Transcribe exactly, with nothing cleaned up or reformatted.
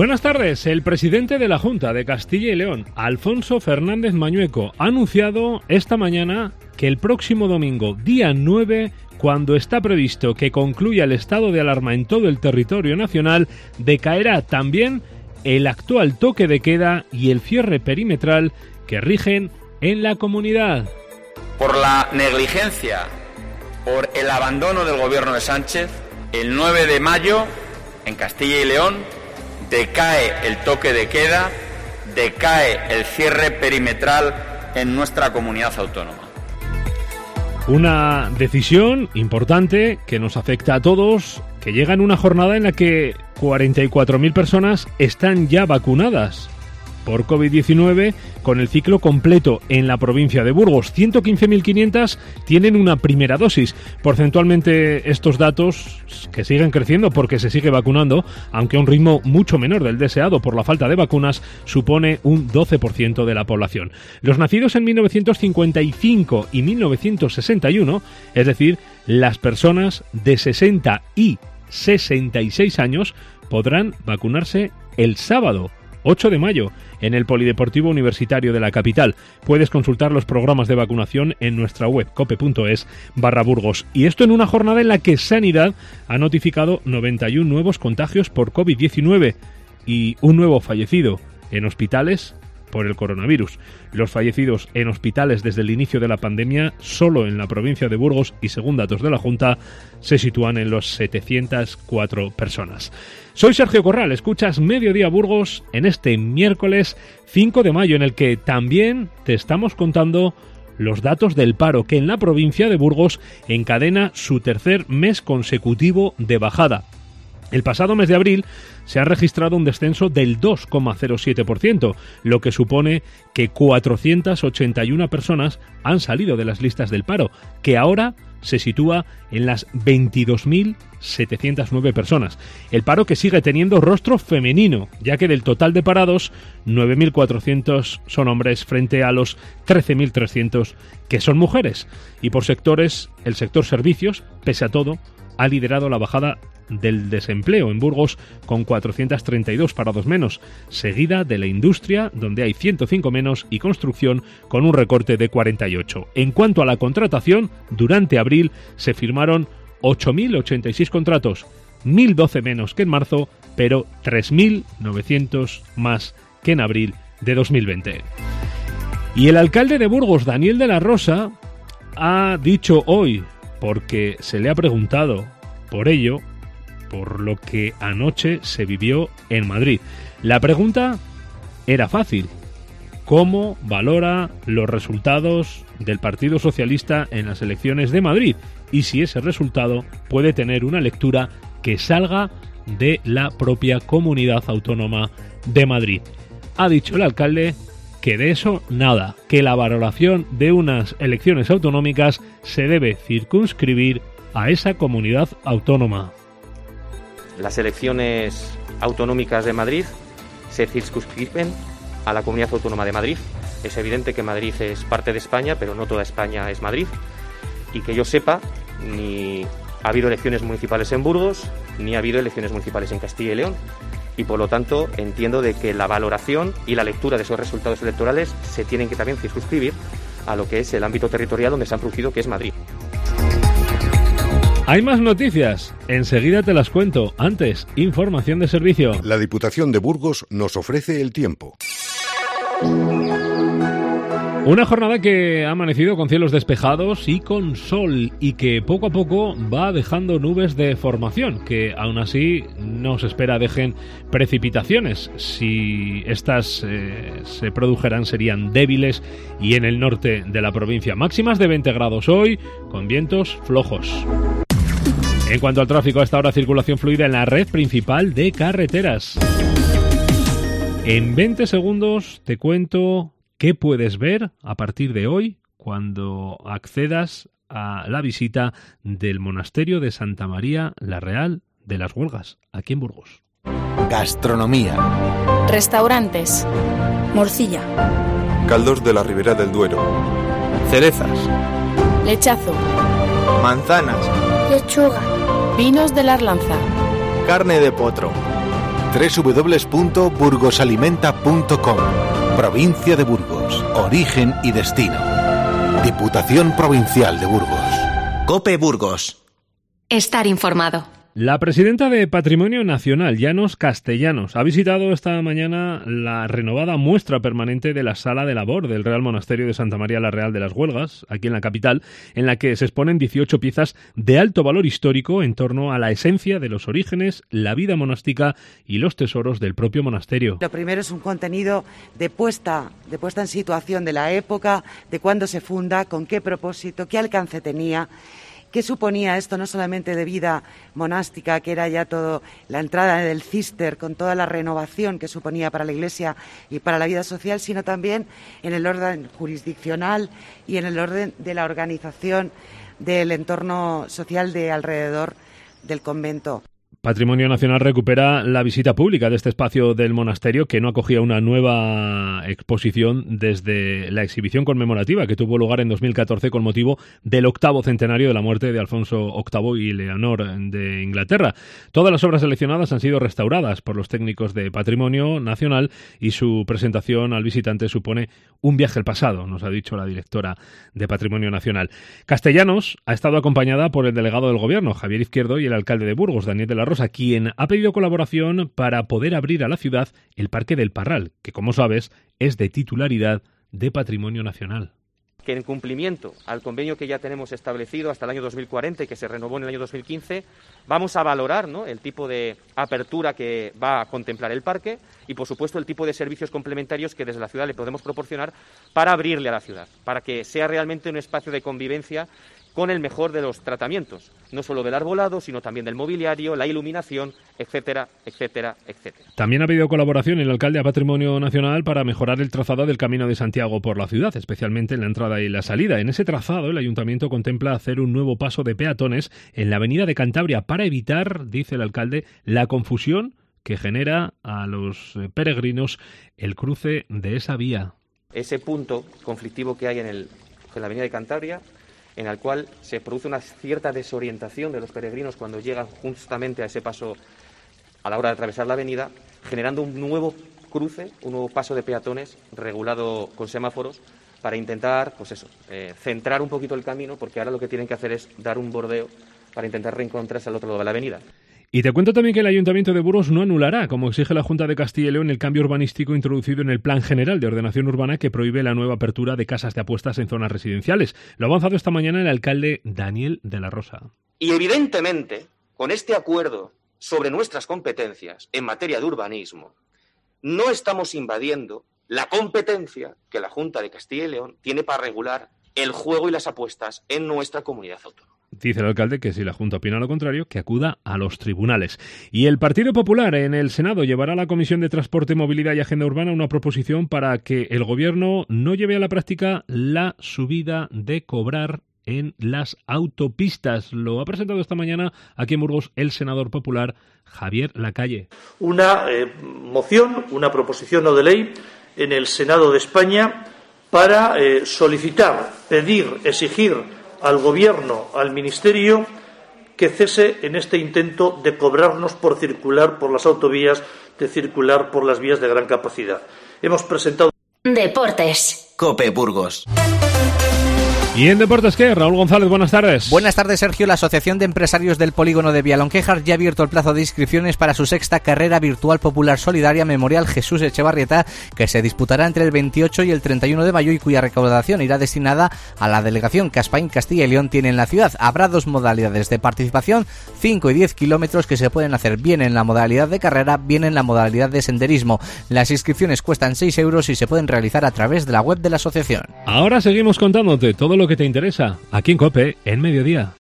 Buenas tardes. El presidente de la Junta de Castilla y León, Alfonso Fernández Mañueco, ha anunciado esta mañana que el próximo domingo, día nueve, cuando está previsto que concluya el estado de alarma en todo el territorio nacional, decaerá también el actual toque de queda y el cierre perimetral que rigen en la comunidad. Por la negligencia, por el abandono del gobierno de Sánchez, el nueve de mayo, en Castilla y León, decae el toque de queda, decae el cierre perimetral en nuestra comunidad autónoma. Una decisión importante que nos afecta a todos, que llega en una jornada en la que cuarenta y cuatro mil personas están ya vacunadas por covid diecinueve con el ciclo completo en la provincia de Burgos. ciento quince mil quinientas tienen una primera dosis. Porcentualmente estos datos que siguen creciendo porque se sigue vacunando, aunque a un ritmo mucho menor del deseado por la falta de vacunas, supone un doce por ciento de la población. Los nacidos en mil novecientos cincuenta y cinco y mil novecientos sesenta y uno, es decir, las personas de sesenta y sesenta y seis años, podrán vacunarse el sábado ocho de mayo, en el Polideportivo Universitario de la capital. Puedes consultar los programas de vacunación en nuestra web cope.es barra Burgos. Y esto en una jornada en la que Sanidad ha notificado noventa y uno nuevos contagios por covid diecinueve y un nuevo fallecido en hospitales por el coronavirus. Los fallecidos en hospitales desde el inicio de la pandemia, solo en la provincia de Burgos y según datos de la Junta, se sitúan en los setecientas cuatro personas. Soy Sergio Corral, escuchas Mediodía Burgos en este miércoles cinco de mayo, en el que también te estamos contando los datos del paro, que en la provincia de Burgos encadena su tercer mes consecutivo de bajada. El pasado mes de abril se ha registrado un descenso del dos coma cero siete por ciento, lo que supone que cuatrocientas ochenta y una personas han salido de las listas del paro, que ahora se sitúa en las veintidós mil setecientas nueve personas. El paro que sigue teniendo rostro femenino, ya que del total de parados, nueve mil cuatrocientos son hombres frente a los trece mil trescientos que son mujeres. Y por sectores, el sector servicios, pese a todo, ha liderado la bajada del desempleo en Burgos con cuatrocientos treinta y dos parados menos, seguida de la industria, donde hay ciento cinco menos, y construcción con un recorte de cuarenta y ocho. En cuanto a la contratación, durante abril se firmaron ocho mil ochenta y seis contratos, mil doce menos que en marzo, pero tres mil novecientos más que en abril de dos mil veinte. Y el alcalde de Burgos, Daniel de la Rosa, ha dicho hoy, porque se le ha preguntado por ello, por lo que anoche se vivió en Madrid. La pregunta era fácil: ¿cómo valora los resultados del Partido Socialista en las elecciones de Madrid? Y si ese resultado puede tener una lectura que salga de la propia Comunidad Autónoma de Madrid. Ha dicho el alcalde que de eso nada, que la valoración de unas elecciones autonómicas se debe circunscribir a esa comunidad autónoma. Las elecciones autonómicas de Madrid se circunscriben a la Comunidad Autónoma de Madrid. Es evidente que Madrid es parte de España, pero no toda España es Madrid. Y que yo sepa, ni ha habido elecciones municipales en Burgos, ni ha habido elecciones municipales en Castilla y León. Y por lo tanto entiendo de que la valoración y la lectura de esos resultados electorales se tienen que también circunscribir a lo que es el ámbito territorial donde se han producido, que es Madrid. Hay más noticias, enseguida te las cuento. Antes, información de servicio. La Diputación de Burgos nos ofrece el tiempo. Una jornada que ha amanecido con cielos despejados y con sol, y que poco a poco va dejando nubes de formación, que aún así no se espera dejen precipitaciones. Si estas eh, se produjeran, serían débiles y en el norte de la provincia. Máximas de veinte grados hoy, con vientos flojos. En cuanto al tráfico, a esta hora circulación fluida en la red principal de carreteras. En veinte segundos te cuento qué puedes ver a partir de hoy cuando accedas a la visita del monasterio de Santa María la Real de las Huelgas, aquí en Burgos. Gastronomía. Restaurantes. Morcilla. Caldos de la Ribera del Duero. Cerezas. Lechazo. Manzanas. Lechuga. Vinos de la Arlanza. Carne de potro. doble u doble u doble u punto burgosalimenta punto com. Provincia de Burgos. Origen y destino. Diputación Provincial de Burgos. COPE Burgos. Estar informado. La presidenta de Patrimonio Nacional, Llanos Castellanos, ha visitado esta mañana la renovada muestra permanente de la Sala de Labor del Real Monasterio de Santa María la Real de las Huelgas, aquí en la capital, en la que se exponen dieciocho piezas de alto valor histórico en torno a la esencia de los orígenes, la vida monástica y los tesoros del propio monasterio. Lo primero es un contenido de puesta, de puesta en situación de la época, de cuándo se funda, con qué propósito, qué alcance tenía. ¿Qué suponía esto no solamente de vida monástica, que era ya todo la entrada del Císter con toda la renovación que suponía para la Iglesia y para la vida social, sino también en el orden jurisdiccional y en el orden de la organización del entorno social de alrededor del convento? Patrimonio Nacional recupera la visita pública de este espacio del monasterio, que no acogía una nueva exposición desde la exhibición conmemorativa que tuvo lugar en dos mil catorce con motivo del octavo centenario de la muerte de Alfonso octavo y Leonor de Inglaterra. Todas las obras seleccionadas han sido restauradas por los técnicos de Patrimonio Nacional y su presentación al visitante supone un viaje al pasado, nos ha dicho la directora de Patrimonio Nacional. Castellanos ha estado acompañada por el delegado del Gobierno, Javier Izquierdo, y el alcalde de Burgos, Daniel de la Rosa, quien ha pedido colaboración para poder abrir a la ciudad el Parque del Parral, que, como sabes, es de titularidad de Patrimonio Nacional. Que en cumplimiento al convenio que ya tenemos establecido hasta el año dos mil cuarenta y que se renovó en el año dos mil quince, vamos a valorar, ¿no?, el tipo de apertura que va a contemplar el parque y, por supuesto, el tipo de servicios complementarios que desde la ciudad le podemos proporcionar para abrirle a la ciudad, para que sea realmente un espacio de convivencia con el mejor de los tratamientos, no solo del arbolado, sino también del mobiliario, la iluminación, etcétera, etcétera, etcétera. También ha pedido colaboración el alcalde a Patrimonio Nacional para mejorar el trazado del Camino de Santiago por la ciudad, especialmente en la entrada y la salida. En ese trazado, el ayuntamiento contempla hacer un nuevo paso de peatones en la avenida de Cantabria para evitar, dice el alcalde, la confusión que genera a los peregrinos el cruce de esa vía. Ese punto conflictivo que hay en, el, en la avenida de Cantabria, en el cual se produce una cierta desorientación de los peregrinos cuando llegan justamente a ese paso a la hora de atravesar la avenida, generando un nuevo cruce, un nuevo paso de peatones regulado con semáforos para intentar, pues eso, eh, centrar un poquito el camino, porque ahora lo que tienen que hacer es dar un bordeo para intentar reencontrarse al otro lado de la avenida. Y te cuento también que el Ayuntamiento de Burgos no anulará, como exige la Junta de Castilla y León, el cambio urbanístico introducido en el Plan General de Ordenación Urbana que prohíbe la nueva apertura de casas de apuestas en zonas residenciales. Lo ha avanzado esta mañana el alcalde Daniel de la Rosa. Y evidentemente, con este acuerdo sobre nuestras competencias en materia de urbanismo, no estamos invadiendo la competencia que la Junta de Castilla y León tiene para regular el juego y las apuestas en nuestra comunidad autónoma. Dice el alcalde que si la Junta opina lo contrario, que acuda a los tribunales. Y el Partido Popular en el Senado llevará a la Comisión de Transporte, Movilidad y Agenda Urbana una proposición para que el Gobierno no lleve a la práctica la subida de cobrar en las autopistas. Lo ha presentado esta mañana aquí en Burgos el senador popular Javier Lacalle. Una eh, moción, una proposición no de ley en el Senado de España para eh, solicitar, pedir, exigir al Gobierno, al Ministerio, que cese en este intento de cobrarnos por circular por las autovías, de circular por las vías de gran capacidad. Hemos presentado... Deportes. COPE Burgos. ¿Y en deportes qué? Raúl González, buenas tardes. Buenas tardes, Sergio. La Asociación de Empresarios del Polígono de Vialonquejar ya ha abierto el plazo de inscripciones para su sexta carrera virtual popular solidaria Memorial Jesús Echevarrieta, que se disputará entre el veintiocho y el treinta y uno de mayo y cuya recaudación irá destinada a la delegación que Aspain, Castilla y León tiene en la ciudad. Habrá dos modalidades de participación, cinco y diez kilómetros, que se pueden hacer bien en la modalidad de carrera, bien en la modalidad de senderismo. Las inscripciones cuestan seis euros y se pueden realizar a través de la web de la asociación. Ahora seguimos contándote todo lo que te interesa aquí en COPE en Mediodía.